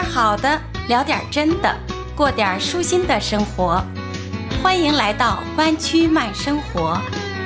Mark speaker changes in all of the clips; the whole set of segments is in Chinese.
Speaker 1: 点好的，聊点真的，过点舒心的生活。欢迎来到湾区慢生活。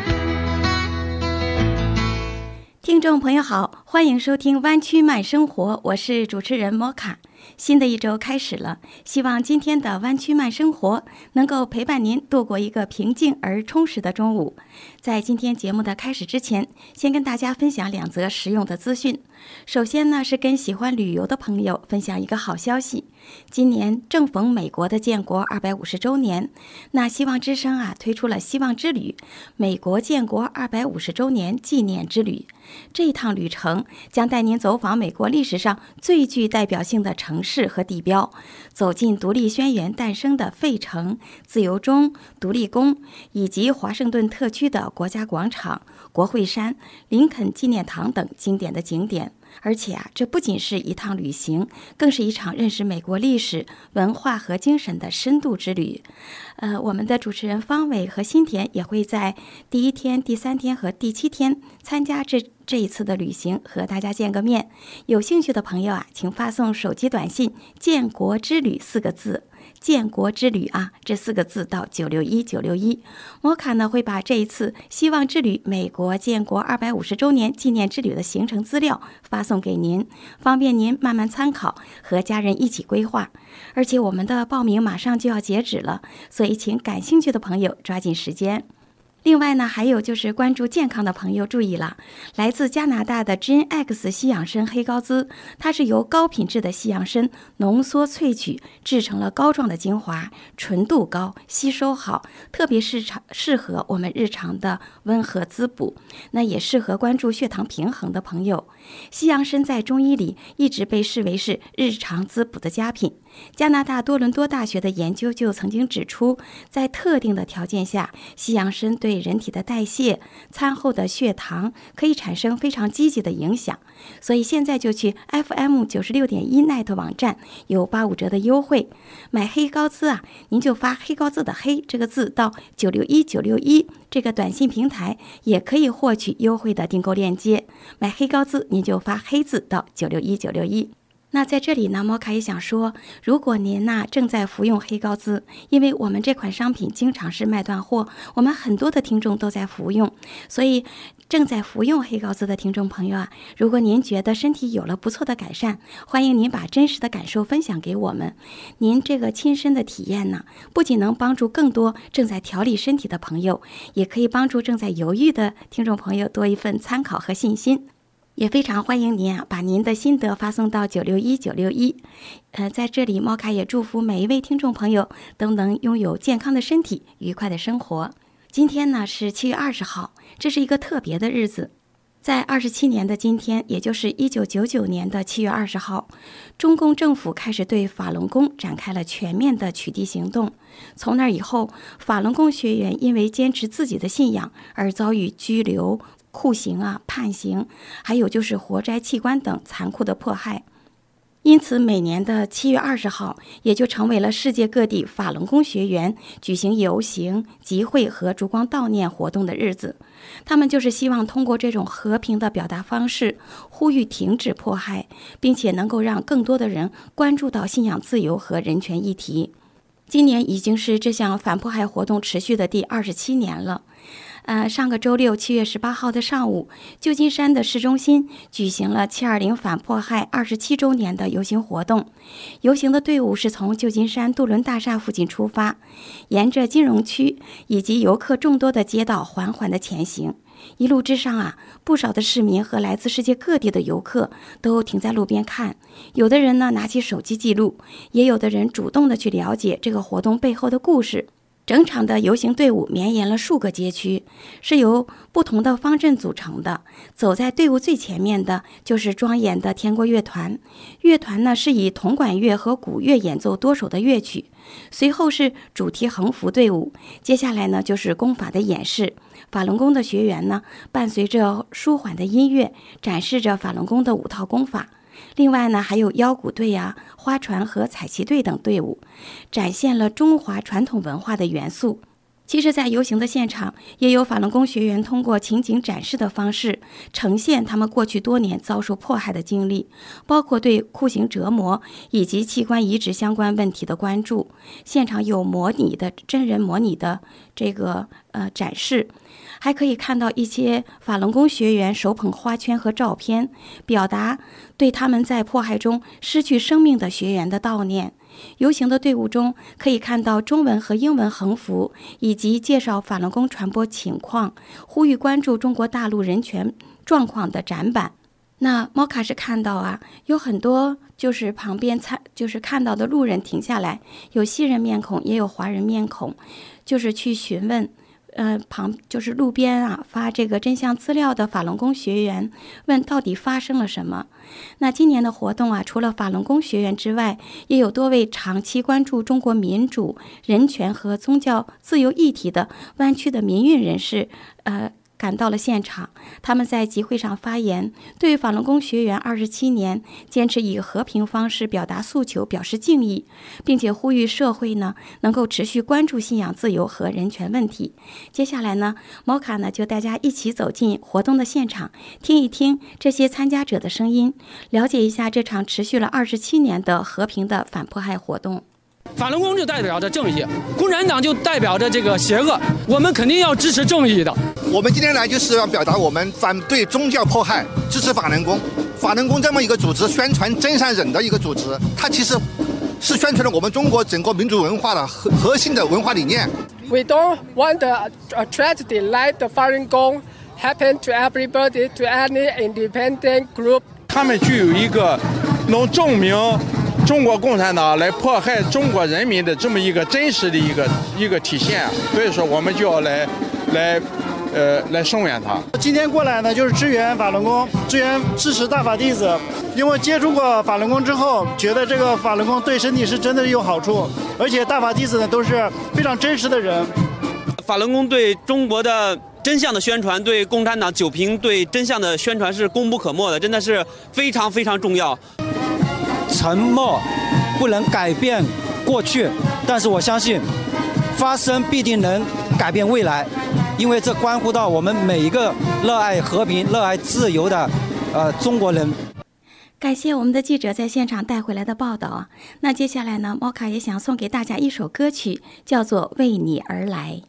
Speaker 1: 听众朋友好，欢迎收听湾区慢生活，我是主持人摩卡。新的一周开始了，希望今天的湾区慢生活能够陪伴您度过一个平静而充实的中午。在今天节目的开始之前，先跟大家分享2则实用的资讯。首先呢，是跟喜欢旅游的朋友分享一个好消息。今年正逢美国的建国250周年，那希望之声推出了希望之旅美国建国250周年纪念之旅。这一趟旅程将带您走访美国历史上最具代表性的城市和地标，走进独立宣言诞生的费城、自由钟、独立宫，以及华盛顿特区的国家广场、国会山、林肯纪念堂等经典的景点。而且这不仅是一趟旅行，更是一场认识美国历史、文化和精神的深度之旅。我们的主持人方伟和新田也会在第1天、第3天和第7天参加这一次的旅行，和大家见个面。有兴趣的朋友请发送手机短信“建国之旅”4个字。建国之旅这4个字到961961。摩卡呢会把这一次希望之旅美国建国250周年纪念之旅的行程资料发送给您，方便您慢慢参考，和家人一起规划。而且我们的报名马上就要截止了，所以请感兴趣的朋友抓紧时间。另外呢，还有就是关注健康的朋友注意了，来自加拿大的 GenX 西洋参黑高滋，它是由高品质的西洋参浓缩萃取制成了膏状的精华，纯度高，吸收好，特别适合我们日常的温和滋补，那也适合关注血糖平衡的朋友。西洋参在中医里一直被视为是日常滋补的佳品。加拿大多伦多大学的研究就曾经指出，在特定的条件下，西洋参对人体的代谢、餐后的血糖可以产生非常积极的影响。所以现在就去 FM96.1 Net 网站有85折的优惠，买黑高滋您就发黑高滋的黑这个字到961961这个短信平台，也可以获取优惠的订购链接。买黑高滋您就发黑字到961961。那在这里呢，摩卡也想说，如果您正在服用黑高滋，因为我们这款商品经常是卖断货，我们很多的听众都在服用，所以正在服用黑高滋的听众朋友如果您觉得身体有了不错的改善，欢迎您把真实的感受分享给我们。您这个亲身的体验呢，不仅能帮助更多正在调理身体的朋友，也可以帮助正在犹豫的听众朋友多一份参考和信心。也非常欢迎您把您的心得发送到961961。在这里，摩卡也祝福每一位听众朋友都能拥有健康的身体，愉快的生活。今天呢是7月20号，这是一个特别的日子。在27年的今天，也就是1999年的7月20号，中共政府开始对法轮功展开了全面的取缔行动。从那以后，法轮功学员因为坚持自己的信仰而遭遇拘留、酷刑判刑，还有就是活摘器官等残酷的迫害。因此每年的7月20号也就成为了世界各地法轮功学员举行游行、集会和烛光悼念活动的日子。他们就是希望通过这种和平的表达方式，呼吁停止迫害，并且能够让更多的人关注到信仰自由和人权议题。今年已经是这项反迫害活动持续的第27年了。上个周六7月18号的上午，旧金山的市中心举行了720反迫害27周年的游行活动。游行的队伍是从旧金山杜伦大厦附近出发，沿着金融区以及游客众多的街道缓缓地前行。一路之上不少的市民和来自世界各地的游客都停在路边看，有的人呢拿起手机记录，也有的人主动的去了解这个活动背后的故事。整场的游行队伍绵延了数个街区，是由不同的方阵组成的。走在队伍最前面的就是庄严的天国乐团，乐团呢是以铜管乐和鼓乐演奏多首的乐曲。随后是主题横幅队伍，接下来呢就是功法的演示。法轮功的学员呢，伴随着舒缓的音乐，展示着法轮功的5套功法。另外呢，还有腰鼓队花船和彩旗队等队伍，展现了中华传统文化的元素。 其实在游行的现场，也有法轮功学员通过情景展示的方式，呈现他们过去多年遭受迫害的经历，包括对酷刑折磨以及器官移植相关问题的关注。现场有真人模拟的这个展示，还可以看到一些法轮功学员手捧花圈和照片，表达对他们在迫害中失去生命的学员的悼念。游行的队伍中可以看到中文和英文横幅，以及介绍法轮功传播情况、呼吁关注中国大陆人权状况的展板。那猫卡是看到有很多就是旁边看到的路人停下来，有西人面孔，也有华人面孔，就是去询问。就是路边发这个真相资料的法轮功学员问到底发生了什么。那今年的活动除了法轮功学员之外，也有多位长期关注中国民主、人权和宗教自由议题的湾区的民运人士赶到了现场。他们在集会上发言，对法轮功学员27年坚持以和平方式表达诉求表示敬意，并且呼吁社会能够持续关注信仰自由和人权问题。接下来毛卡就大家一起走进活动的现场，听一听这些参加者的声音，了解一下这场持续了27年的和平的反迫害活动。
Speaker 2: 法轮功就代表着正义，共产党就代表着这个邪恶，我们肯定要支持正义的。
Speaker 3: 我们今天来就是要表达我们反对宗教迫害，支持法轮功。法轮功这么一个组织，宣传真善忍的一个组织，它其实是宣传了我们中国整个民族文化的核心的文化理念。
Speaker 4: We don't want a tragedy like the Falun Gong happen to everybody, to any independent group.
Speaker 5: 他们具有一个能证明中国共产党来迫害中国人民的这么一个真实的一个体现，所以说我们就要来声援他。
Speaker 6: 今天过来呢，就是支援法轮功，支持大法弟子。因为接触过法轮功之后，觉得这个法轮功对身体是真的有好处，而且大法弟子呢都是非常真实的人。
Speaker 7: 法轮功对中国的真相的宣传，对共产党九平对真相的宣传是功不可没的，真的是非常非常重要。
Speaker 8: 沉默不能改变过去，但是我相信发声必定能改变未来，因为这关乎到我们每一个热爱和平、热爱自由的中国人。
Speaker 1: 感谢我们的记者在现场带回来的报道那接下来猫卡也想送给大家一首歌曲，叫做《为你而来》。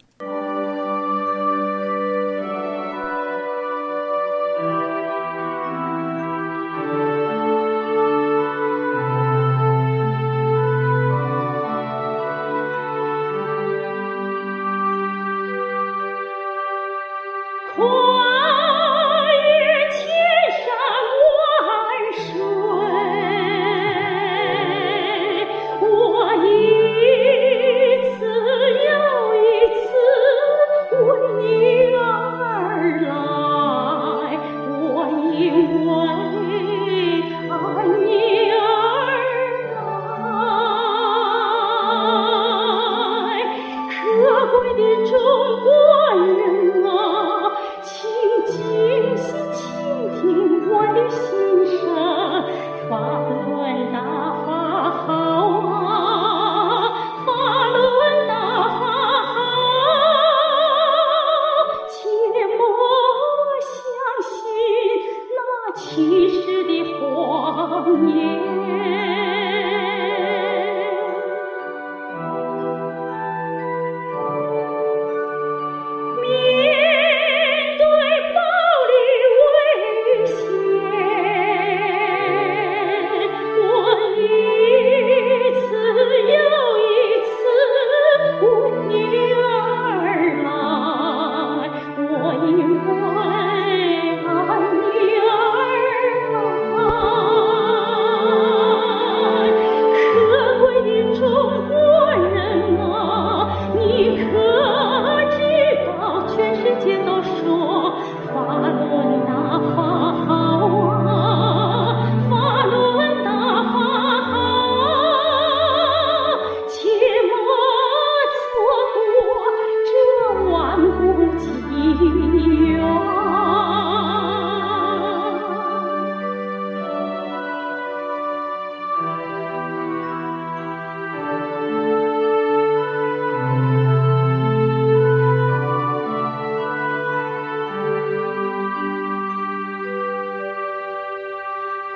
Speaker 9: 我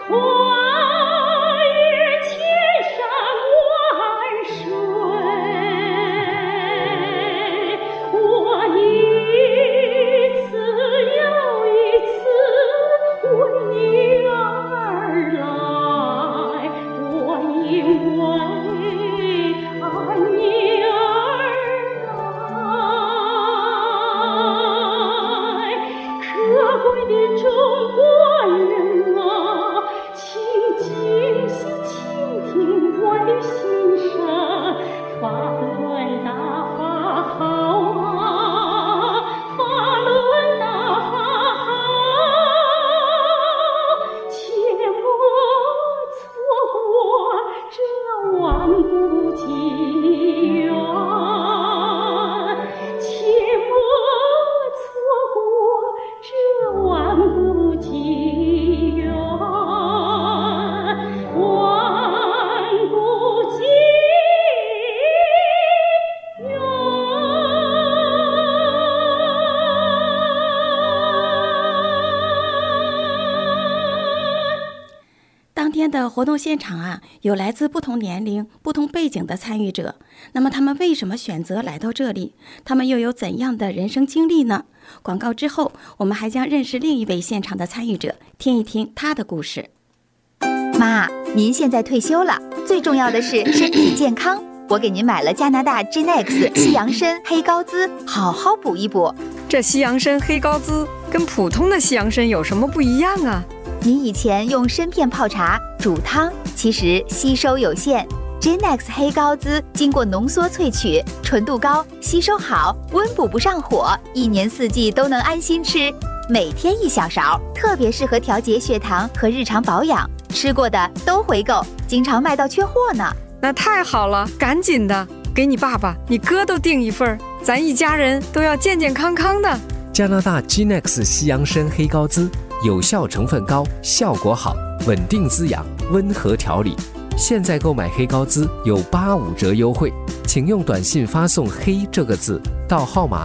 Speaker 1: 的活动现场啊，有来自不同年龄、不同背景的参与者。那么他们为什么选择来到这里？他们又有怎样的人生经历呢？广告之后，我们还将认识另一位现场的参与者，听一听他的故事。
Speaker 9: 妈，您现在退休了，最重要的是身体健康。我给您买了加拿大 Genex 西洋参黑高滋，好好补一补。
Speaker 10: 这西洋参黑高滋跟普通的西洋参有什么不一样啊？
Speaker 9: 您以前用参片泡茶、煮汤，其实吸收有限。Genex 黑高滋经过浓缩萃取，纯度高，吸收好，温补不上火，1年4季都能安心吃。每天1小勺，特别适合调节血糖和日常保养。吃过的都回购，经常卖到缺货呢。
Speaker 10: 那太好了，赶紧的，给你爸爸、你哥都订一份，咱一家人都要健健康康的。
Speaker 11: 加拿大 Genex 西洋参黑高滋，有效成分高，效果好，稳定滋养，温和调理。现在购买黑高滋有85折优惠，请用短信发送黑这个字到号码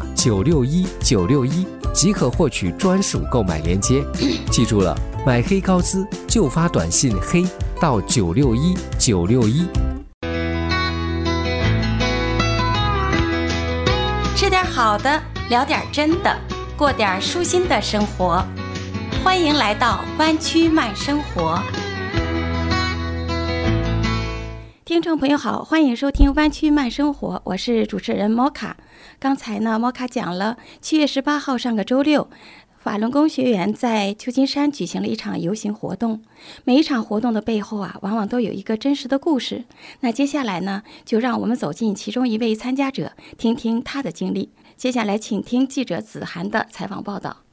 Speaker 11: 961961，即可获取专属购买链接。记住了，买黑高滋就发短信黑到961961。
Speaker 1: 吃点好的，聊点真的，过点舒心的生活。欢迎来到湾区慢生活。听众朋友好，欢迎收听湾区慢生活，我是主持人摩卡。刚才呢，摩卡讲了7月18号上个周六，法轮功学员在旧金山举行了一场游行活动。每一场活动的背后啊，往往都有一个真实的故事。那接下来呢，就让我们走进其中一位参加者，听听他的经历。接下来请听记者子涵的采访报道。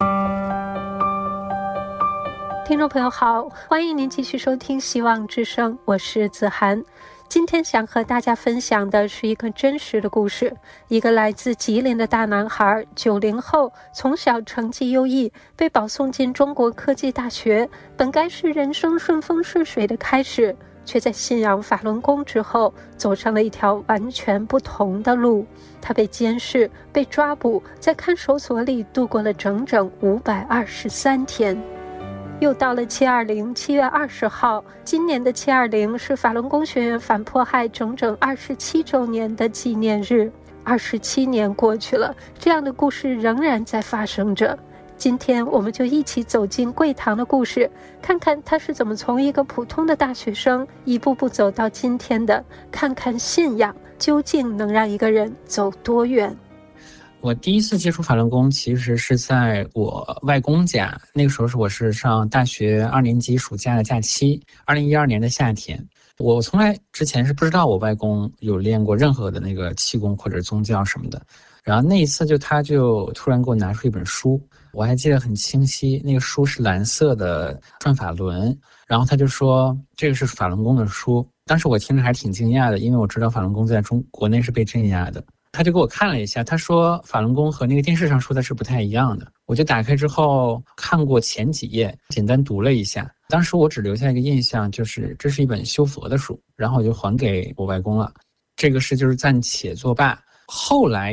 Speaker 12: 听众朋友好，欢迎您继续收听希望之声，我是子涵。今天想和大家分享的是一个真实的故事，一个来自吉林的大男孩，90后，从小成绩优异，被保送进中国科技大学，本该是人生顺风顺水的开始，却在信仰法轮功之后，走上了一条完全不同的路。他被监视，被抓捕，在看守所里度过了整整523天。又到了720，7月20号，今年的720是法轮功学员反迫害整整27周年的纪念日。27年过去了，这样的故事仍然在发生着。今天我们就一起走进贵堂的故事，看看他是怎么从一个普通的大学生一步步走到今天的，看看信仰究竟能让一个人走多远。
Speaker 13: 我第一次接触法轮功其实是在我外公家，那个时候我是上大学2年级暑假的假期，2012年的夏天。我从来之前是不知道我外公有练过任何的那个气功或者宗教什么的，然后那一次他就突然给我拿出一本书，我还记得很清晰，那个书是蓝色的转法轮，然后他就说这个是法轮功的书。当时我听着还挺惊讶的，因为我知道法轮功在国内是被镇压的。他就给我看了一下，他说法轮功和那个电视上说的是不太一样的。我就打开之后看过前几页，简单读了一下。当时我只留下一个印象，就是这是一本修佛的书，然后我就还给我外公了。这个是就是暂且作罢。 后来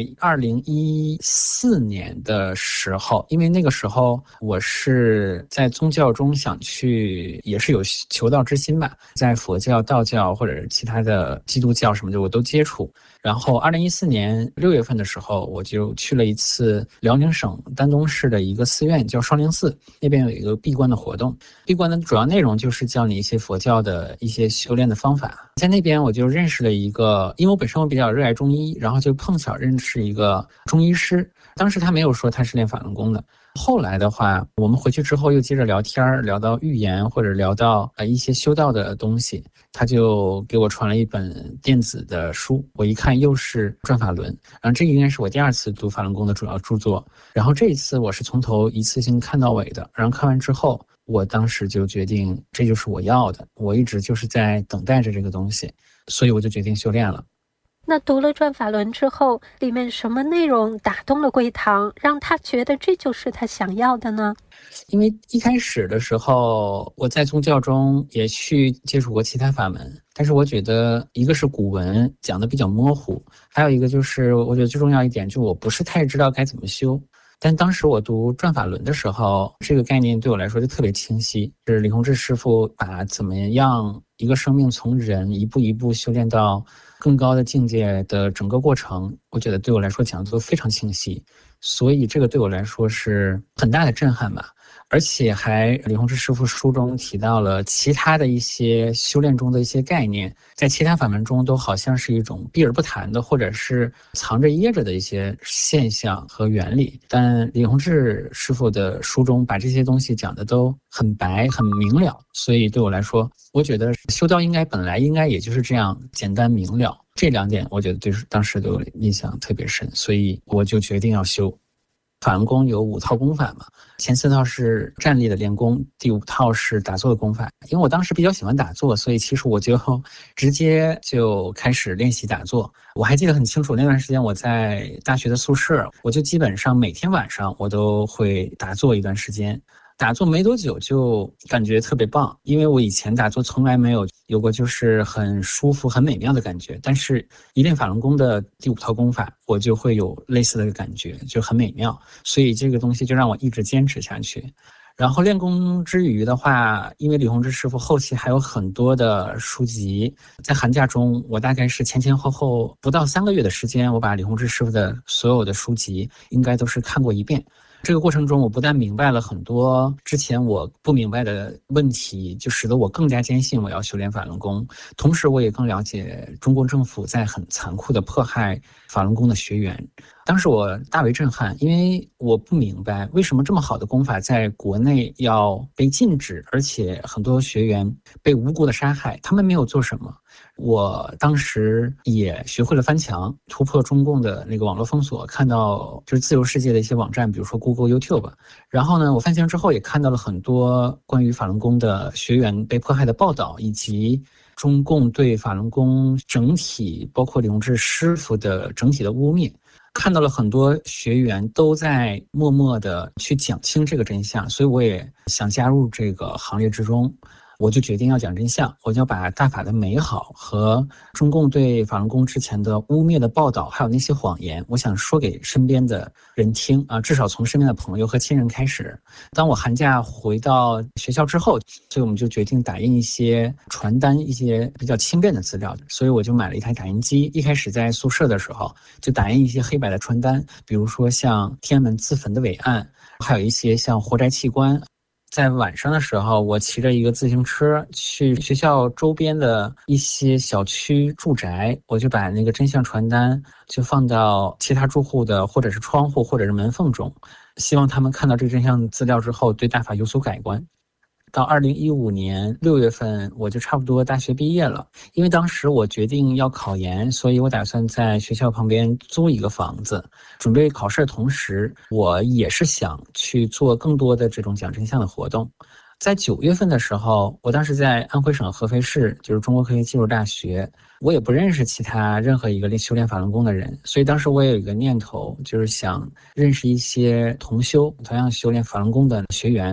Speaker 13: 2014年的时候，因为那个时候我是在宗教中想去，也是有求道之心吧，在佛教、道教或者其他的基督教什么的我都接触。然后2014年6月份的时候，我就去了一次辽宁省丹东市的一个寺院，叫双灵寺，那边有一个闭关的活动。闭关的主要内容就是教你一些佛教的一些修炼的方法。在那边我就认识了一个，因为我本身我比较热爱中医，然后就碰巧认识一个中医师。当时他没有说他是练法轮功的。后来的话，我们回去之后又接着聊天，聊到预言或者聊到一些修道的东西，他就给我传了一本电子的书，我一看又是《转法轮》，然后这应该是我第2次读法轮功的主要著作。然后这一次我是从头一次性看到尾的，然后看完之后，我当时就决定这就是我要的，我一直就是在等待着这个东西，所以我就决定修炼了。
Speaker 12: 那读了《转法轮》之后，里面什么内容打动了贵堂，让他觉得这就是他想要的呢？
Speaker 13: 因为一开始的时候，我在宗教中也去接触过其他法门，但是我觉得一个是古文讲的比较模糊，还有一个就是我觉得最重要一点，就我不是太知道该怎么修。但当时我读《转法轮》的时候，这个概念对我来说就特别清晰，是李洪志师傅把怎么样一个生命从人一步一步修炼到更高的境界的整个过程，我觉得对我来说讲的都非常清晰，所以这个对我来说是很大的震撼吧。而且还李洪志师傅书中提到了其他的一些修炼中的一些概念，在其他法门中都好像是一种避而不谈的，或者是藏着掖着的一些现象和原理，但李洪志师傅的书中把这些东西讲的都很白很明了，所以对我来说，我觉得修道本来应该也就是这样简单明了，这2点我觉得对当时对我印象特别深，所以我就决定要修。法轮功有5套功法嘛，前4套是站立的练功，第5套是打坐的功法。因为我当时比较喜欢打坐，所以其实我就直接就开始练习打坐。我还记得很清楚，那段时间我在大学的宿舍，我就基本上每天晚上我都会打坐一段时间。打坐没多久就感觉特别棒，因为我以前打坐从来没有过就是很舒服很美妙的感觉，但是一练法轮功的第5套功法，我就会有类似的感觉，就很美妙，所以这个东西就让我一直坚持下去。然后练功之余的话，因为李洪志师傅后期还有很多的书籍，在寒假中我大概是前后不到3个月的时间，我把李洪志师傅的所有的书籍应该都是看过一遍。这个过程中，我不但明白了很多之前我不明白的问题，就使得我更加坚信我要修炼法轮功，同时我也更了解中国政府在很残酷的迫害法轮功的学员。当时我大为震撼，因为我不明白为什么这么好的功法在国内要被禁止，而且很多学员被无辜的杀害，他们没有做什么。我当时也学会了翻墙，突破中共的那个网络封锁，看到就是自由世界的一些网站，比如说 Google、YouTube。然后呢，我翻墙之后也看到了很多关于法轮功的学员被迫害的报道，以及中共对法轮功整体，包括李洪志师傅的整体的污蔑。看到了很多学员都在默默的去讲清这个真相，所以我也想加入这个行列之中。我就决定要讲真相，我就要把大法的美好和中共对法轮功之前的污蔑的报道，还有那些谎言，我想说给身边的人听啊，至少从身边的朋友和亲人开始。当我寒假回到学校之后，所以我们就决定打印一些传单，一些比较轻便的资料，所以我就买了一台打印机。一开始在宿舍的时候，就打印一些黑白的传单，比如说像天安门自焚的伟案，还有一些像活摘器官。在晚上的时候，我骑着一个自行车去学校周边的一些小区住宅，我就把那个真相传单就放到其他住户的或者是窗户或者是门缝中，希望他们看到这个真相资料之后对大法有所改观。到2015年6月份，我就差不多大学毕业了。因为当时我决定要考研，所以我打算在学校旁边租一个房子，准备考试的同时，我也是想去做更多的这种讲真相的活动。在9月份的时候，我当时在安徽省合肥市，就是中国科学技术大学，我也不认识其他任何一个修炼法轮功的人，所以当时我也有一个念头，就是想认识一些同样修炼法轮功的学员。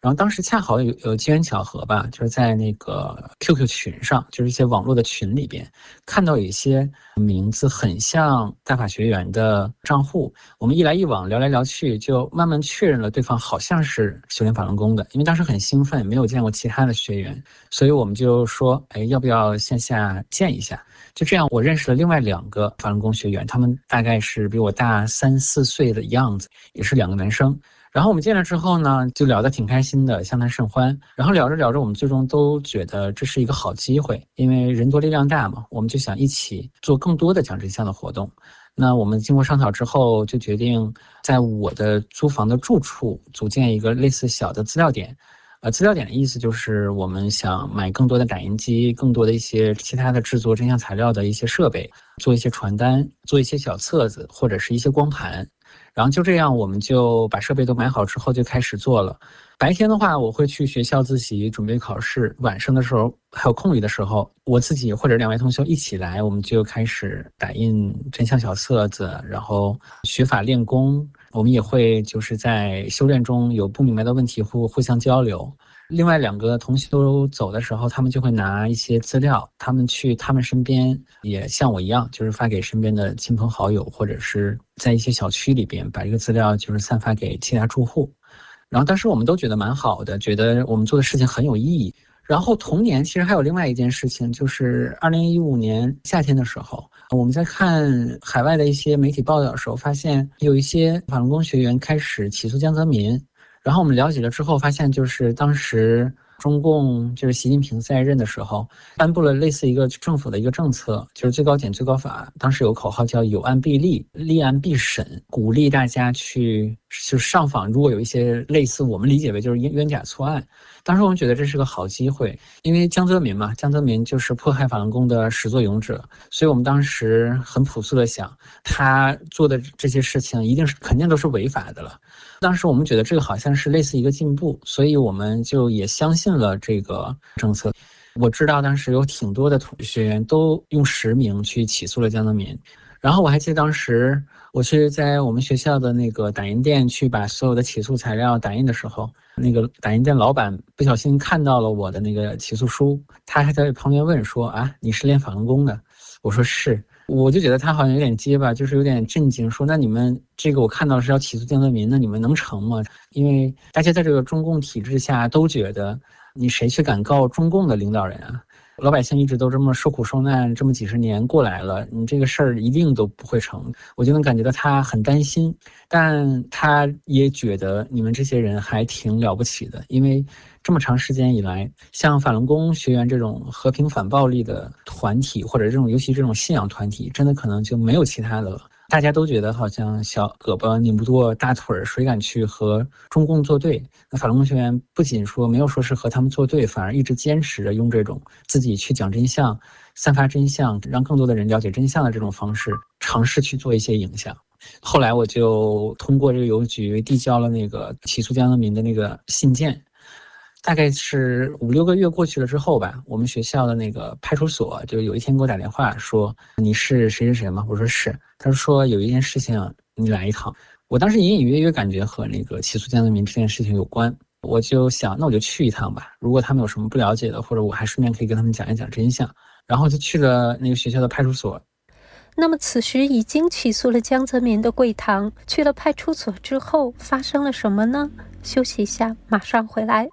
Speaker 13: 然后当时恰好有机缘巧合吧，就是在那个 QQ 群上，就是一些网络的群里边，看到有一些名字很像大法学员的账户，我们一来一往聊来聊去，就慢慢确认了对方好像是修炼法轮功的。因为当时很兴奋，没有见过其他的学员，所以我们就说，要不要线下见一下？就这样，我认识了另外2个法轮功学员，他们大概是比我大3、4岁的样子，也是2个男生。然后我们见了之后呢，就聊得挺开心的，相谈甚欢。然后聊着聊着，我们最终都觉得这是一个好机会，因为人多力量大嘛，我们就想一起做更多的讲真相的活动。那我们经过商讨之后，就决定在我的租房的住处组建一个类似小的资料点。资料点的意思就是我们想买更多的打印机，更多的一些其他的制作真相材料的一些设备，做一些传单，做一些小册子，或者是一些光盘。然后就这样，我们就把设备都买好之后就开始做了。白天的话，我会去学校自习准备考试，晚上的时候还有空余的时候，我自己或者2位同学一起来，我们就开始打印真相小册子，然后学法练功。我们也会就是在修炼中有不明白的问题互相交流。另外2个同学都走的时候，他们就会拿一些资料，他们去他们身边也像我一样，就是发给身边的亲朋好友，或者是在一些小区里边把这个资料就是散发给其他住户。然后当时我们都觉得蛮好的，觉得我们做的事情很有意义。然后同年其实还有另外一件事情，就是2015年夏天的时候，我们在看海外的一些媒体报道的时候，发现有一些法轮功学员开始起诉江泽民。然后我们了解了之后发现，就是当时中共就是习近平在任的时候颁布了类似一个政府的一个政策，就是最高检最高法当时有口号叫有案必立，立案必审，鼓励大家去就是上访，如果有一些类似我们理解为就是冤假错案。当时我们觉得这是个好机会，因为江泽民嘛，江泽民就是迫害法轮功的始作俑者，所以我们当时很朴素的想，他做的这些事情肯定都是违法的了。当时我们觉得这个好像是类似一个进步，所以我们就也相信了这个政策。我知道当时有挺多的学员都用实名去起诉了江泽民。然后我还记得当时我去在我们学校的那个打印店去把所有的起诉材料打印的时候，那个打印店老板不小心看到了我的那个起诉书，他还在旁边问说，啊，你是练法轮功的？我说是。我就觉得他好像有点结巴，就是有点震惊，说那你们这个我看到是要起诉江泽民，那你们能成吗？因为大家在这个中共体制下都觉得你谁去敢告中共的领导人啊？老百姓一直都这么受苦受难，这么几十年过来了，你这个事儿一定都不会成。我就能感觉到他很担心，但他也觉得你们这些人还挺了不起的，因为这么长时间以来，像法轮功学员这种和平反暴力的团体，或者这种尤其这种信仰团体，真的可能就没有其他的了。大家都觉得好像小胳膊拧不过大腿，谁敢去和中共作对？那法轮功学员不仅说没有说是和他们作对，反而一直坚持着用这种自己去讲真相、散发真相，让更多的人了解真相的这种方式，尝试去做一些影响。后来我就通过这个邮局递交了那个起诉江泽民的那个信件。大概是5、6个月过去了之后吧，我们学校的那个派出所就有一天给我打电话说，你是谁谁谁吗？我说是。他说有一件事情你来一趟。我当时隐隐约约感觉和那个起诉江泽民这件事情有关，我就想那我就去一趟吧，如果他们有什么不了解的，或者我还顺便可以跟他们讲一讲真相。然后就去了那个学校的派出所。
Speaker 12: 那么此时已经起诉了江泽民的贵堂去了派出所之后发生了什么呢？休息一下，马上回来。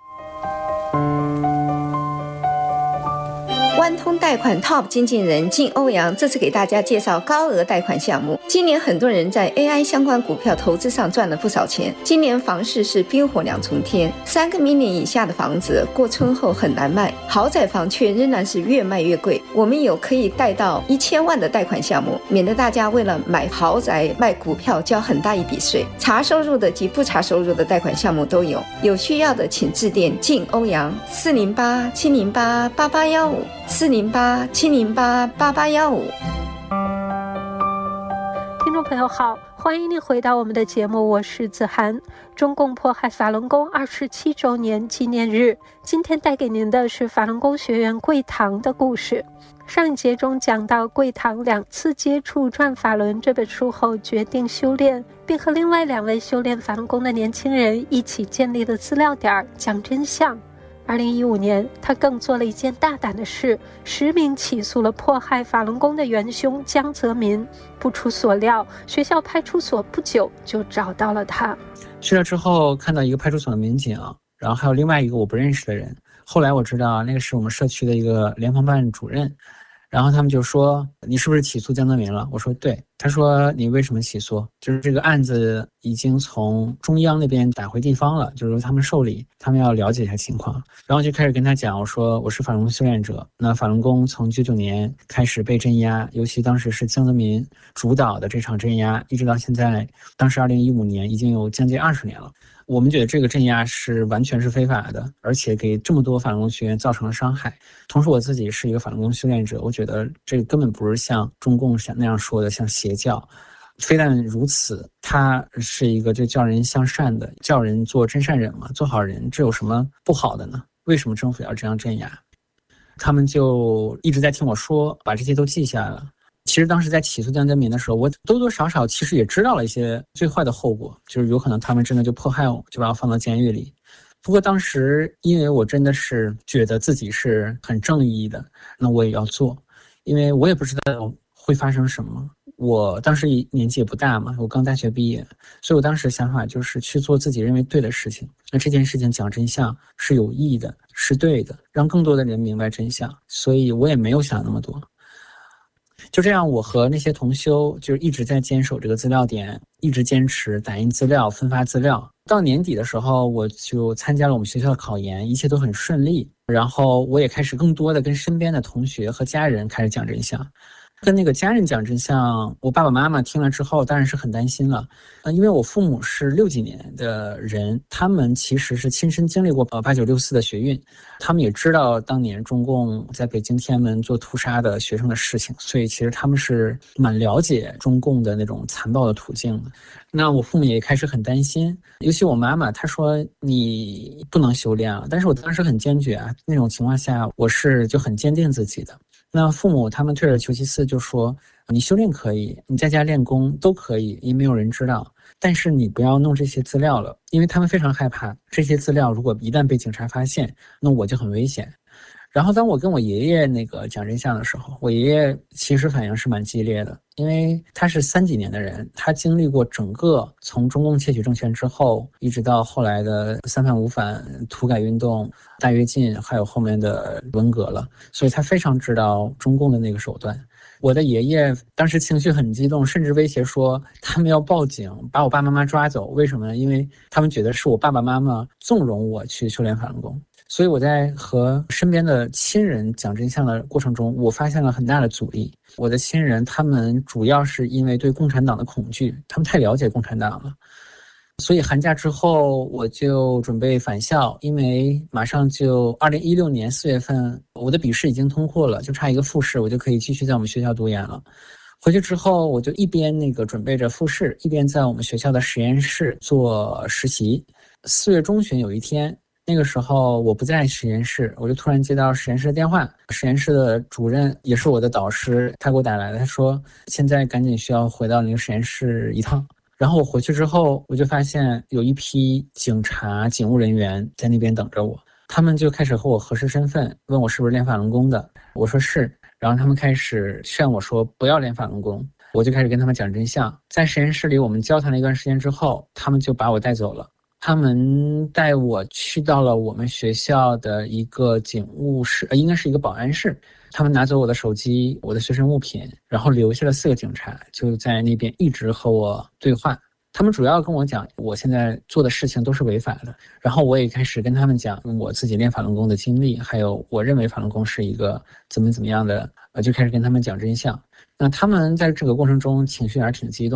Speaker 14: 万通贷款 Top 经纪人靳欧阳这次给大家介绍高额贷款项目。今年很多人在 AI 相关股票投资上赚了不少钱。今年房市是冰火两重天，3个million以下的房子过春后很难卖，豪宅房却仍然是越卖越贵。我们有可以贷到1000万的贷款项目，免得大家为了买豪宅卖股票交很大一笔税。查收入的及不查收入的贷款项目都有，有需要的请致电靳欧阳408-708-8815。408-708-8815。
Speaker 12: 听众朋朋友好，欢迎您回到我们的节目，我是子涵。中共迫害法轮功27周年纪念日，今天带给您的是法轮功学员桂堂的故事。上一节中讲到，桂堂2次接触《转法轮》这本书后，决定修炼，并和另外2位修炼法轮功的年轻人一起建立了资料点讲真相。2015年，他更做了一件大胆的事，实名起诉了迫害法轮功的元凶江泽民。不出所料，学校派出所不久就找到了他。
Speaker 13: 去了之后，看到一个派出所的民警，然后还有另外一个我不认识的人。后来我知道，那个是我们社区的一个联防办主任。然后他们就说，你是不是起诉江泽民了？我说对。他说你为什么起诉？就是这个案子已经从中央那边打回地方了，就是他们受理，他们要了解一下情况。然后就开始跟他讲，我说我是法轮功修炼者，那法轮功从99年开始被镇压，尤其当时是江泽民主导的这场镇压，一直到现在，当时2015年已经有将近20年了。我们觉得这个镇压是完全是非法的，而且给这么多法轮功学员造成了伤害。同时我自己是一个法轮功修炼者，我觉得这个根本不是像中共那样说的像邪教。非但如此，它是一个就叫人向善的，叫人做真善人嘛，做好人，这有什么不好的呢？为什么政府要这样镇压？他们就一直在听我说，把这些都记下来了。其实当时在起诉江泽民的时候，我多多少少其实也知道了一些最坏的后果，就是有可能他们真的就迫害我，就把我放到监狱里。不过当时因为我真的是觉得自己是很正义的，那我也要做，因为我也不知道会发生什么。我当时年纪也不大嘛，我刚大学毕业，所以我当时想法就是去做自己认为对的事情。那这件事情讲真相是有益的，是对的，让更多的人明白真相，所以我也没有想那么多。就这样，我和那些同修就一直在坚守这个资料点，一直坚持打印资料、分发资料。到年底的时候，我就参加了我们学校的考研，一切都很顺利。然后我也开始更多的跟身边的同学和家人开始讲真相。跟那个家人讲真相，我爸爸妈妈听了之后当然是很担心了，因为我父母是60几年的人，他们其实是亲身经历过8964的学运，他们也知道当年中共在北京天安门做屠杀的学生的事情，所以其实他们是蛮了解中共的那种残暴的途径的。那我父母也开始很担心，尤其我妈妈，她说你不能修炼了，但是我当时很坚决啊，那种情况下我是就很坚定自己的。那父母他们退而求其次，就说你修炼可以，你在家练功都可以，也没有人知道，但是你不要弄这些资料了，因为他们非常害怕这些资料如果一旦被警察发现，那我就很危险。然后当我跟我爷爷那个讲真相的时候，我爷爷其实反应是蛮激烈的，因为他是30几年的人，他经历过整个从中共窃取政权之后，一直到后来的三反五反、土改运动、大跃进，还有后面的文革了，所以他非常知道中共的那个手段。我的爷爷当时情绪很激动，甚至威胁说他们要报警把我爸妈妈抓走。为什么呢？因为他们觉得是我爸爸妈妈纵容我去修炼法轮功。所以我在和身边的亲人讲真相的过程中，我发现了很大的阻力。我的亲人他们主要是因为对共产党的恐惧，他们太了解共产党了。所以寒假之后我就准备返校，因为马上就2016年4月份我的笔试已经通过了，就差一个复试，我就可以继续在我们学校读研了。回去之后我就一边准备着复试，一边在我们学校的实验室做实习。4月中旬有一天，那个时候我不在实验室，我就突然接到实验室的电话，实验室的主任也是我的导师，他给我打来的，他说现在赶紧需要回到那个实验室一趟。然后我回去之后，我就发现有一批警察、警务人员在那边等着我，他们就开始和我核实身份，问我是不是练法轮功的，我说是，然后他们开始劝我说不要练法轮功，我就开始跟他们讲真相。在实验室里我们交谈了一段时间之后，他们就把我带走了。他们带我去到了我们学校的一个警务室，应该是一个保安室。他们拿走我的手机、我的随身物品，然后留下了4个警察，就在那边一直和我对话。他们主要跟我讲我现在做的事情都是违法的，然后我也开始跟他们讲我自己练法轮功的经历，还有我认为法轮功是一个怎么样的，就开始跟他们讲真相。那他们在这个过程中情绪还是挺激动的，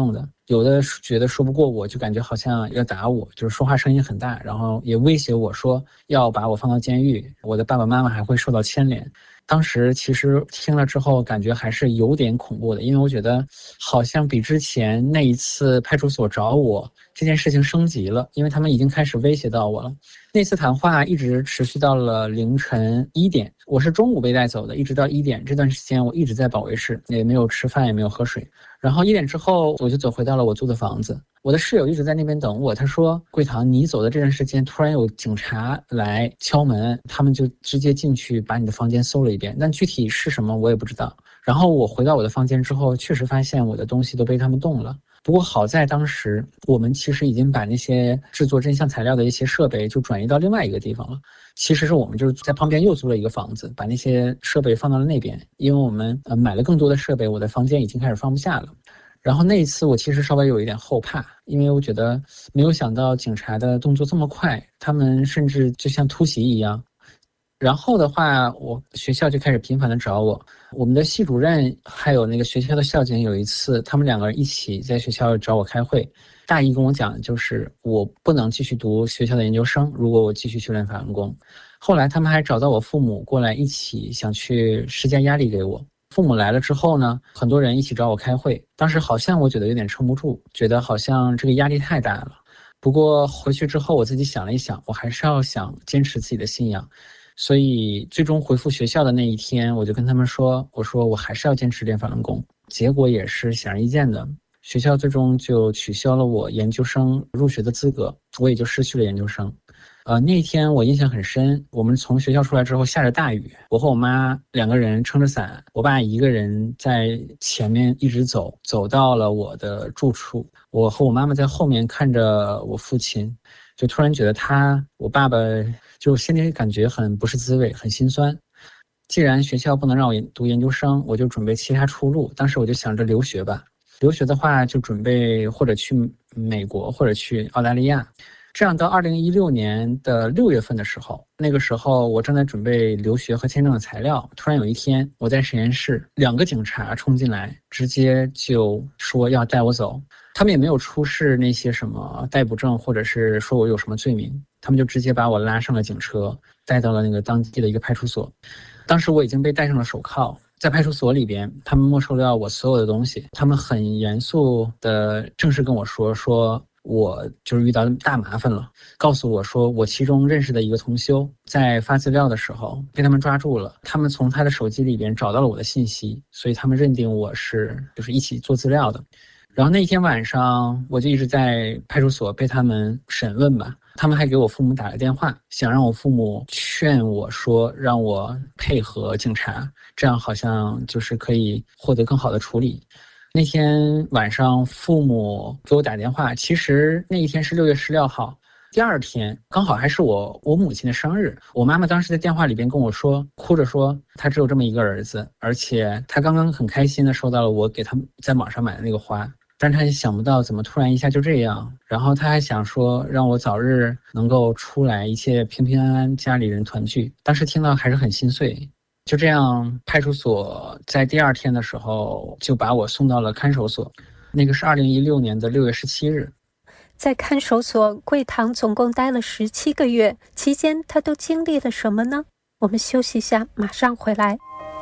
Speaker 13: 有的觉得说不过我，就感觉好像要打我，就是说话声音很大，然后也威胁我说要把我放到监狱，我的爸爸妈妈还会受到牵连。当时其实听了之后感觉还是有点恐怖的，因为我觉得好像比之前那一次派出所找我这件事情升级了，因为他们已经开始威胁到我了。那次谈话一直持续到了凌晨1点，我是中午被带走的，一直到1点，这段时间我一直在保卫室，也没有吃饭，也没有喝水。然后1点之后我就走回到了我租的房子，我的室友一直在那边等我，他说桂堂，你走的这段时间突然有警察来敲门，他们就直接进去把你的房间搜了一遍，但具体是什么我也不知道。然后我回到我的房间之后，确实发现我的东西都被他们动了。不过好在当时我们其实已经把那些制作真相材料的一些设备就转移到另外一个地方了。其实是我们就是在旁边又租了一个房子，把那些设备放到了那边，因为我们买了更多的设备，我的房间已经开始放不下了。然后那一次我其实稍微有一点后怕，因为我觉得没有想到警察的动作这么快，他们甚至就像突袭一样。然后的话，我学校就开始频繁的找我，我们的系主任还有那个学校的校警有一次，他们2个人一起在学校找我开会。大一跟我讲，就是我不能继续读学校的研究生，如果我继续去练法轮功。后来他们还找到我父母过来一起想去施加压力给我。父母来了之后呢，很多人一起找我开会，当时好像我觉得有点撑不住，觉得好像这个压力太大了。不过回去之后我自己想了一想，我还是要想坚持自己的信仰。所以最终回复学校的那一天，我就跟他们说，我说我还是要坚持练法轮功。结果也是显而易见的，学校最终就取消了我研究生入学的资格，我也就失去了研究生。那一天我印象很深，我们从学校出来之后下着大雨，我和我妈2个人撑着伞，我爸一个人在前面一直走到了我的住处，我和我妈妈在后面看着我父亲，就突然觉得我爸爸就心里感觉很不是滋味，很心酸。既然学校不能让我读研究生，我就准备其他出路。当时我就想着留学吧，留学的话就准备或者去美国或者去澳大利亚。这样到2016年的6月份的时候，那个时候我正在准备留学和签证的材料，突然有一天我在实验室，2个警察冲进来，直接就说要带我走。他们也没有出示那些什么逮捕证，或者是说我有什么罪名，他们就直接把我拉上了警车，带到了那个当地的一个派出所。当时我已经被戴上了手铐，在派出所里边，他们没收掉我所有的东西，他们很严肃的正式跟我说我就是遇到大麻烦了，告诉我说我其中认识的一个同修在发资料的时候被他们抓住了，他们从他的手机里边找到了我的信息，所以他们认定我是就是一起做资料的。然后那一天晚上我就一直在派出所被他们审问吧，他们还给我父母打了电话，想让我父母劝我说让我配合警察，这样好像就是可以获得更好的处理。那天晚上父母给我打电话，其实那一天是6月16号，第2天刚好还是我母亲的生日。我妈妈当时在电话里边跟我说，哭着说她只有这么一个儿子，而且她刚刚很开心的收到了我给她在网上买的那个花，但是她也想不到怎么突然一下就这样，然后她还想说让我早日能够出来，一切平平安安，家里人团聚。当时听到还是很心碎。就这样，派出所在第2天的时候就把我送到了看守所，那个是2016年的6月17日。
Speaker 12: 在看守所，桂堂总共待了17个月，期间他都经历了什么呢？我们休息一下，马上回来。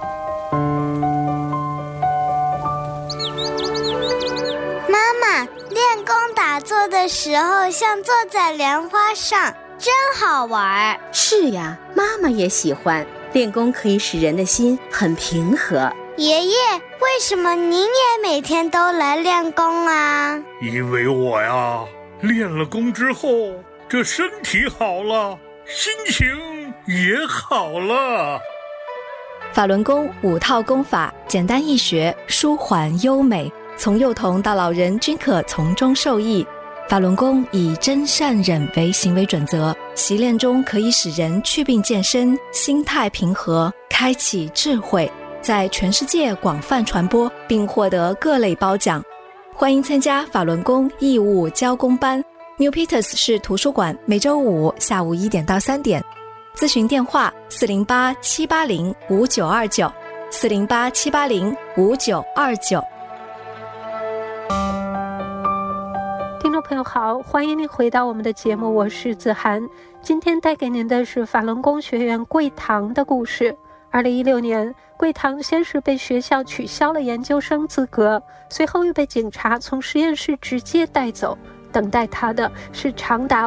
Speaker 15: 妈妈，练功打坐的时候像坐在莲花上，真好玩。
Speaker 16: 是呀，妈妈也喜欢。练功可以使人的心很平和。
Speaker 15: 爷爷，为什么您也每天都来练功啊？
Speaker 17: 因为我呀，练了功之后，这身体好了，心情也好了。
Speaker 18: 法轮功5套功法，简单易学，舒缓优美，从幼童到老人均可从中受益。法轮功以真善忍为行为准则，习练中可以使人祛病健身，心态平和，开启智慧，在全世界广泛传播，并获得各类褒奖。欢迎参加法轮功义务教功班 New Peters 市图书馆，每周5下午1点到3点。咨询电话408-780-5929 408-780-5929。
Speaker 12: 众朋友好，欢迎您回到我们的节目，我是子涵。今天带给您的是法轮功学员桂堂的故事。2016年，桂堂先是被学校取消了研究生资格，随后又被警察从实验室直接带走，等待他的是长达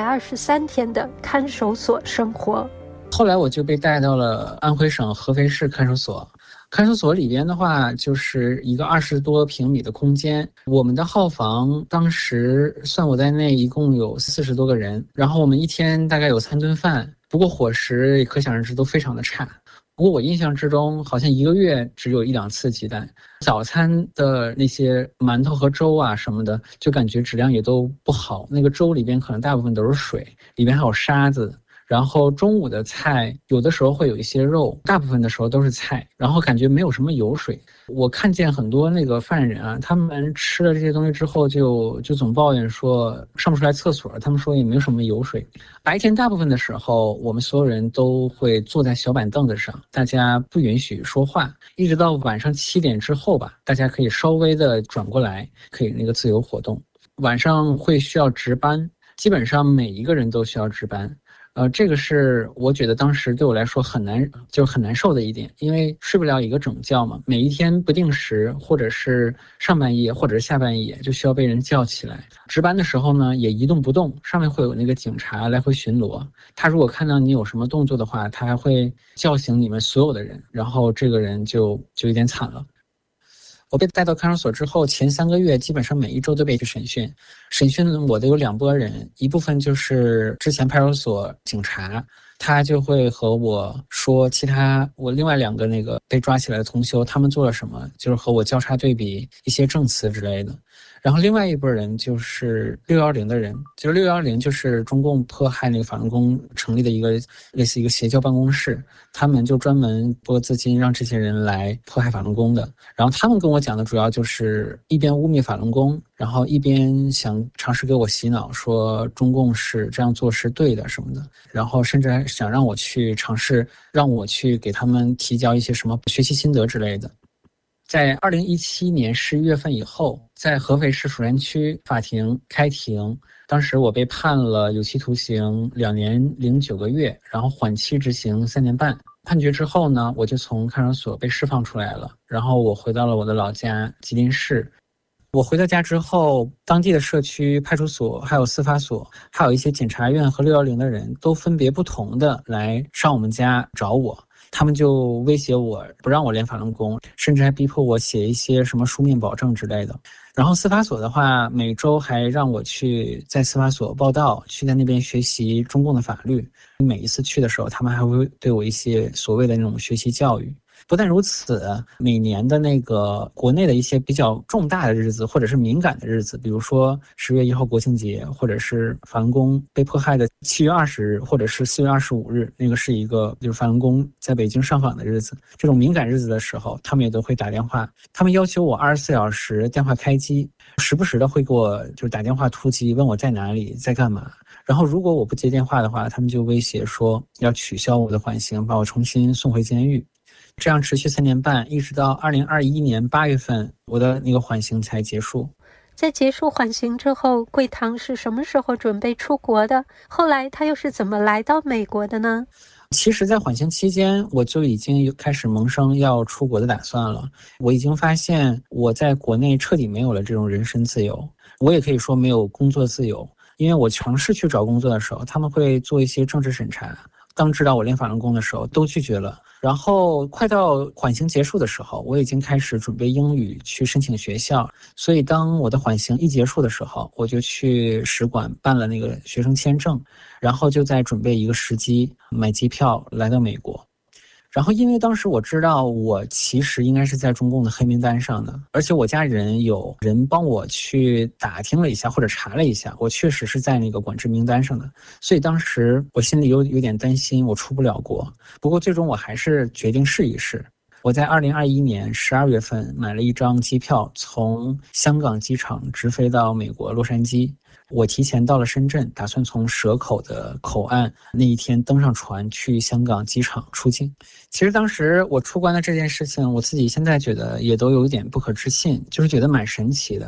Speaker 12: 523天的看守所生活。
Speaker 13: 后来我就被带到了安徽省合肥市看守所。看守所里边的话，就是一个20多平米的空间。我们的号房当时算我在内，一共有40多个人。然后我们一天大概有3顿饭，不过伙食也可想而知都非常的差。不过我印象之中，好像1个月只有1-2次鸡蛋。早餐的那些馒头和粥啊什么的，就感觉质量也都不好。那个粥里边可能大部分都是水，里边还有沙子。然后中午的菜有的时候会有一些肉，大部分的时候都是菜，然后感觉没有什么油水。我看见很多那个犯人啊，他们吃了这些东西之后就总抱怨说上不出来厕所，他们说也没有什么油水。白天大部分的时候，我们所有人都会坐在小板凳子上，大家不允许说话，一直到晚上7点之后吧，大家可以稍微的转过来，可以那个自由活动。晚上会需要值班，基本上每一个人都需要值班。这个是我觉得当时对我来说很难受的一点，因为睡不了一个整觉嘛，每一天不定时，或者是上半夜或者是下半夜就需要被人叫起来。值班的时候呢，也一动不动，上面会有那个警察来回巡逻，他如果看到你有什么动作的话，他还会叫醒你们所有的人，然后这个人就有点惨了。我被带到看守所之后，前3个月基本上每一周都被去审讯。审讯我的有2拨人，一部分就是之前派出所警察，他就会和我说我另外2个那个被抓起来的同修他们做了什么，就是和我交叉对比一些证词之类的。然后另外一拨人就是610的人，就是610就是中共迫害那个法轮功成立的一个类似一个邪教办公室，他们就专门拨资金让这些人来迫害法轮功的。然后他们跟我讲的主要就是一边污蔑法轮功，然后一边想尝试给我洗脑，说中共是这样做是对的什么的，然后甚至还想让我去尝试，让我去给他们提交一些什么学习心得之类的。在2017年11月份以后，在合肥市蜀山区法庭开庭，当时我被判了有期徒刑2年09个月，然后缓期执行3年半。判决之后呢，我就从看守所被释放出来了，然后我回到了我的老家吉林市。我回到家之后，当地的社区派出所还有司法所还有一些检察院和610的人都分别不同的来上我们家找我，他们就威胁我不让我练法轮功，甚至还逼迫我写一些什么书面保证之类的。然后司法所的话，每周还让我去在司法所报到，去在那边学习中共的法律。每一次去的时候，他们还会对我一些所谓的那种学习教育。不但如此，每年的那个国内的一些比较重大的日子或者是敏感的日子，比如说10月1号国庆节，或者是法轮功被迫害的7月20日或者是4月25日，那个是一个就是法轮功在北京上访的日子，这种敏感日子的时候，他们也都会打电话，他们要求我24小时电话开机，时不时的会给我就是打电话突击，问我在哪里在干嘛。然后如果我不接电话的话，他们就威胁说要取消我的缓刑，把我重新送回监狱。这样持续3年半，一直到2021年8月份，我的那个缓刑才结束。
Speaker 12: 在结束缓刑之后，桂堂是什么时候准备出国的？后来他又是怎么来到美国的呢？
Speaker 13: 其实在缓刑期间，我就已经开始萌生要出国的打算了。我已经发现我在国内彻底没有了这种人身自由，我也可以说没有工作自由。因为我尝试去找工作的时候，他们会做一些政治审查，当知道我练法轮功的时候都拒绝了。然后快到缓刑结束的时候，我已经开始准备英语去申请学校，所以当我的缓刑一结束的时候，我就去使馆办了那个学生签证，然后就在准备一个时机买机票来到美国。然后因为当时我知道我其实应该是在中共的黑名单上的，而且我家人有人帮我去打听了一下或者查了一下，我确实是在那个管制名单上的，所以当时我心里有点担心我出不了国。不过最终我还是决定试一试。我在2021年12月份买了一张机票，从香港机场直飞到美国洛杉矶。我提前到了深圳，打算从蛇口的口岸那一天登上船去香港机场出境。其实当时我出关的这件事情，我自己现在觉得也都有一点不可置信，就是觉得蛮神奇的。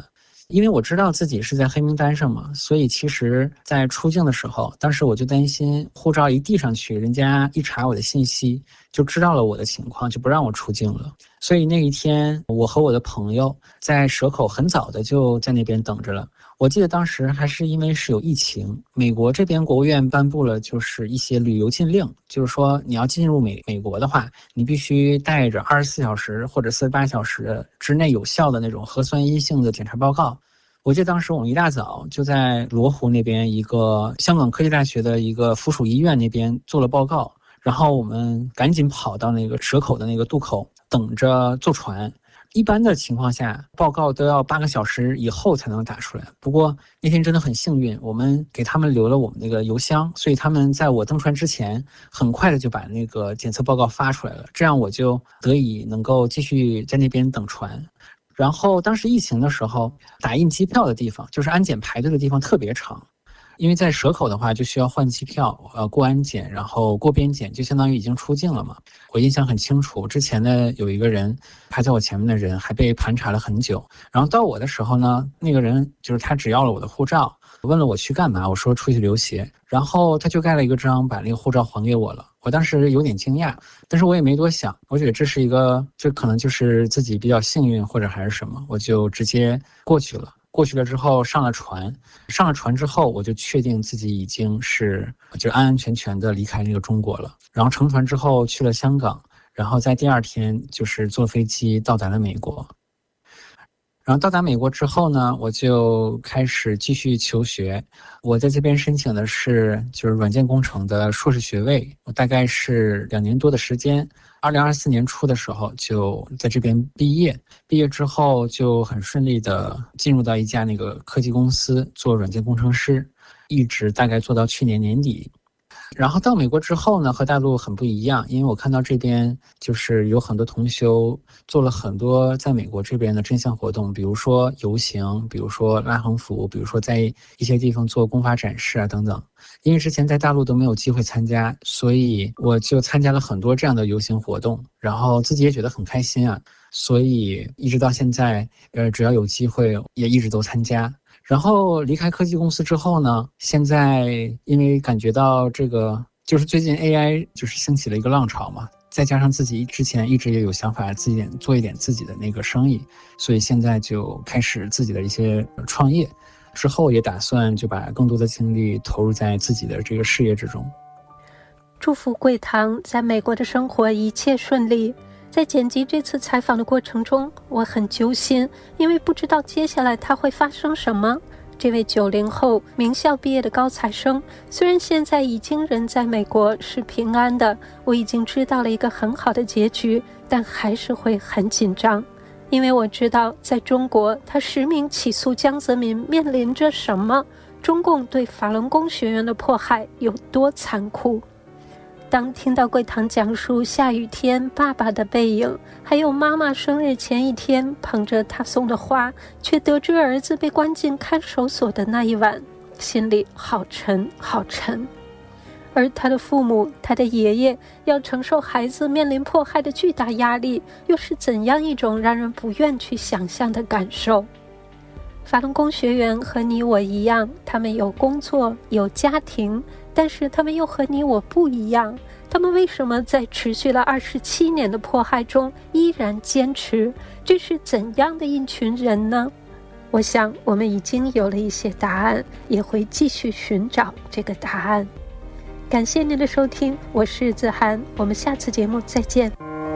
Speaker 13: 因为我知道自己是在黑名单上嘛，所以其实在出境的时候，当时我就担心护照一递上去，人家一查我的信息就知道了我的情况，就不让我出境了。所以那一天我和我的朋友在蛇口很早的就在那边等着了。我记得当时还是因为是有疫情，美国这边国务院颁布了就是一些旅游禁令，就是说你要进入美国的话，你必须带着24小时或者48小时之内有效的那种核酸阴性的检查报告。我记得当时我们一大早就在罗湖那边一个香港科技大学的一个附属医院那边做了报告，然后我们赶紧跑到那个蛇口的那个渡口等着坐船。一般的情况下，报告都要8个小时以后才能打出来。不过那天真的很幸运，我们给他们留了我们那个邮箱，所以他们在我登船之前，很快的就把那个检测报告发出来了。这样我就得以能够继续在那边等船。然后当时疫情的时候，打印机票的地方，就是安检排队的地方特别长。因为在蛇口的话就需要换机票，过安检，然后过边检，就相当于已经出境了嘛。我印象很清楚，之前的有一个人排在我前面的人还被盘查了很久，然后到我的时候呢，那个人就是他只要了我的护照，问了我去干嘛，我说出去留学，然后他就盖了一个章，把那个护照还给我了。我当时有点惊讶，但是我也没多想，我觉得这可能就是自己比较幸运或者还是什么，我就直接过去了。过去了之后上了船之后，我就确定自己已经是就安安全全的离开那个中国了。然后乘船之后去了香港，然后在第2天就是坐飞机到达了美国。然后到达美国之后呢，我就开始继续求学。我在这边申请的是就是软件工程的硕士学位，我大概是2年多的时间。2024年初的时候就在这边毕业，毕业之后就很顺利的进入到一家那个科技公司做软件工程师，一直大概做到去年年底。然后到美国之后呢，和大陆很不一样，因为我看到这边就是有很多同修做了很多在美国这边的真相活动，比如说游行，比如说拉横幅，比如说在一些地方做公法展示啊等等。因为之前在大陆都没有机会参加，所以我就参加了很多这样的游行活动，然后自己也觉得很开心啊，所以一直到现在只要有机会也一直都参加。然后离开科技公司之后呢，现在因为感觉到这个就是最近 AI 就是兴起了一个浪潮嘛，再加上自己之前一直也有想法自己做一点自己的那个生意，所以现在就开始自己的一些创业，之后也打算就把更多的精力投入在自己的这个事业之中。
Speaker 12: 祝福桂堂在美国的生活一切顺利。在剪辑这次采访的过程中，我很揪心，因为不知道接下来它会发生什么。这位90后名校毕业的高材生，虽然现在已经人在美国，是平安的，我已经知道了一个很好的结局，但还是会很紧张，因为我知道在中国他实名起诉江泽民面临着什么，中共对法轮功学员的迫害有多残酷。当听到桂堂讲述下雨天爸爸的背影，还有妈妈生日前一天捧着他送的花，却得知儿子被关进看守所的那一晚，心里好沉好沉。而他的父母，他的爷爷要承受孩子面临迫害的巨大压力，又是怎样一种让人不愿去想象的感受？法轮功学员和你我一样，他们有工作有家庭，但是他们又和你我不一样，他们为什么在持续了27年的迫害中依然坚持？这是怎样的一群人呢？我想我们已经有了一些答案，也会继续寻找这个答案。感谢您的收听，我是子涵，我们下次节目再见。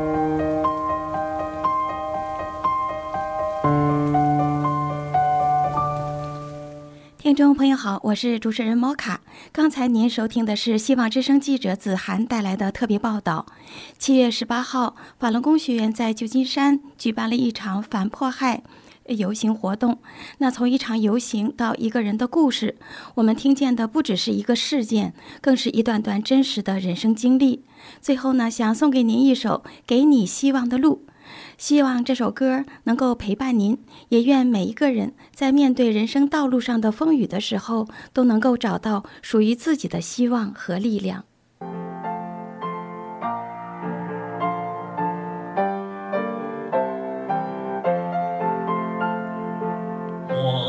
Speaker 1: 听众朋友好，我是主持人摩卡。刚才您收听的是希望之声记者子涵带来的特别报道。7月18号，法轮功学员在旧金山举办了一场反迫害游行活动。那从一场游行到一个人的故事，我们听见的不只是一个事件，更是一段段真实的人生经历。最后呢，想送给您一首《给你希望的路》。希望这首歌能够陪伴您，也愿每一个人在面对人生道路上的风雨的时候，都能够找到属于自己的希望和力量。
Speaker 17: 我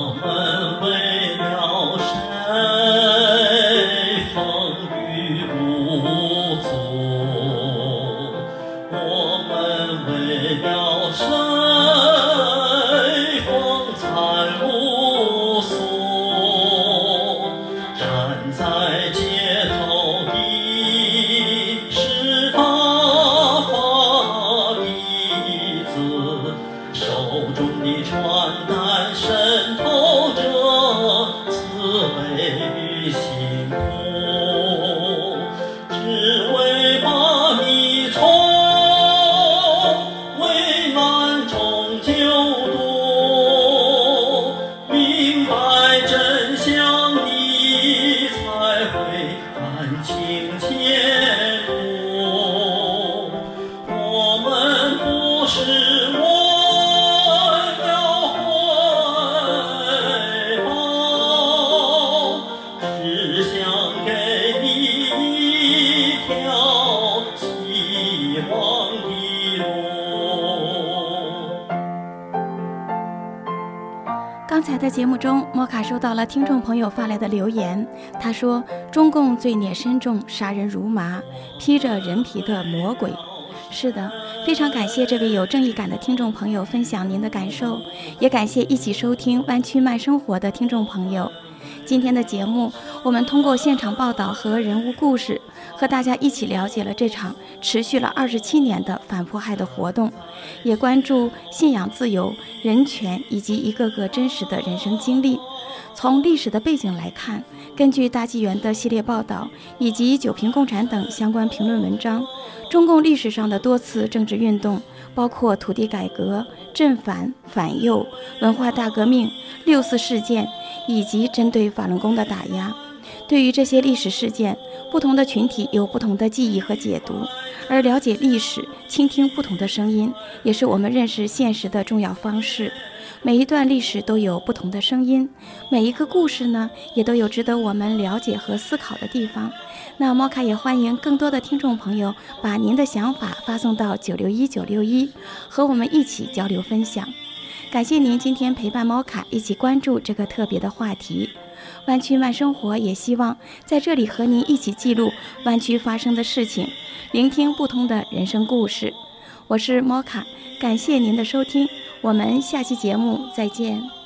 Speaker 1: 刚才的节目中，莫卡收到了听众朋友发来的留言，他说中共罪孽深重，杀人如麻，披着人皮的魔鬼。是的，非常感谢这位有正义感的听众朋友分享您的感受，也感谢一起收听湾区慢生活的听众朋友。今天的节目，我们通过现场报道和人物故事，和大家一起了解了这场持续了27年的反迫害的活动，也关注信仰自由、人权以及一个个真实的人生经历。从历史的背景来看，根据大纪元的系列报道以及九评共产等相关评论文章，中共历史上的多次政治运动，包括土地改革、正反、反右、文化大革命、6·4事件以及针对法轮功的打压。对于这些历史事件，不同的群体有不同的记忆和解读，而了解历史、倾听不同的声音，也是我们认识现实的重要方式。每一段历史都有不同的声音，每一个故事呢，也都有值得我们了解和思考的地方。那莫卡也欢迎更多的听众朋友把您的想法发送到961-961，和我们一起交流分享。感谢您今天陪伴莫卡一起关注这个特别的话题。湾区慢生活也希望在这里和您一起记录湾区发生的事情，聆听不同的人生故事。我是莫卡，感谢您的收听，我们下期节目再见。